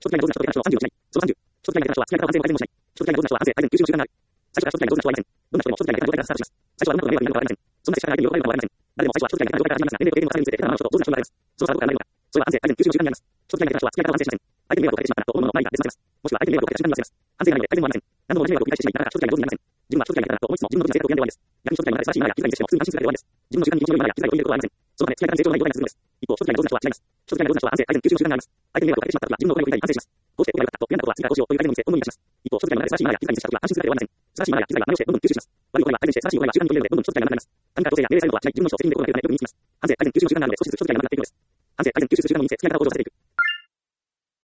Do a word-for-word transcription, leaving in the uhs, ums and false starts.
初期的な上手な人といない人をさんじゅうをしない。そのさんじゅう、初期的な人は付き合い方反省を改善もしない。初期的な上手な人は反省、改善きゅうじゅうの習慣がある。最初から初期的な上手な人はいません。どんな人でも初期的な状態からスタートします。最初はどんなことが迷惑になるのかわかりません。そんな接し方が相手に喜ばれるのかわかりません。誰でも最初は初期的な状態から始まりますが、年齢と経験の重ねにつれて、ただの人と上手な人があります。その差はどこから来るのか。それは反省、改善きゅうじゅうの時間にあります。初期的な人は付き合い方を反省しません。相手に迷惑をかけてしまったらと思うものを前に出させます。もしくは相手に迷惑をかけて瞬間に忘れます。反省がないので改善もありません。何度も同じ迷惑を繰り返してしまったら初期的な上手になりません。自分は初期的なと思いつつも自分の時間性格を病んで終わりです。逆に初期的なまで素晴らしい今や気遣いにしても普通に安心するだけで終わりです。自分の時間に日常の今や気遣いを入れることはありません。そのため付き合い方の成長のない状態が続くのです。一方、初期的な上手な人は違います。初期的な上手な人は反省、改善きゅうじゅうの時間があります。相手に迷惑をかけてしまった時は自分の行為を振り返り反省します。こうして僕が良かったと嫌なことは次からどうしようという改善の店を思い出します。一方、初期的なまで素晴らしい今や気遣いにしてした時は安心するだけで終わりません。素晴らしい今や気遣いは真似をしてどんどん吸収します。悪い行為は改善して素晴らしい行為は習慣に取り入れるのでどんどん初期的なまでになります。他人から強制や命令されることはしない。自分の意思を責任で行うためよく身につきます。反省、改善きゅうじゅうの時間があるので少しずつ初期的なまでになっていくのです。反省、改善きゅうじゅうの時間の店、付き合い方を向上させていく。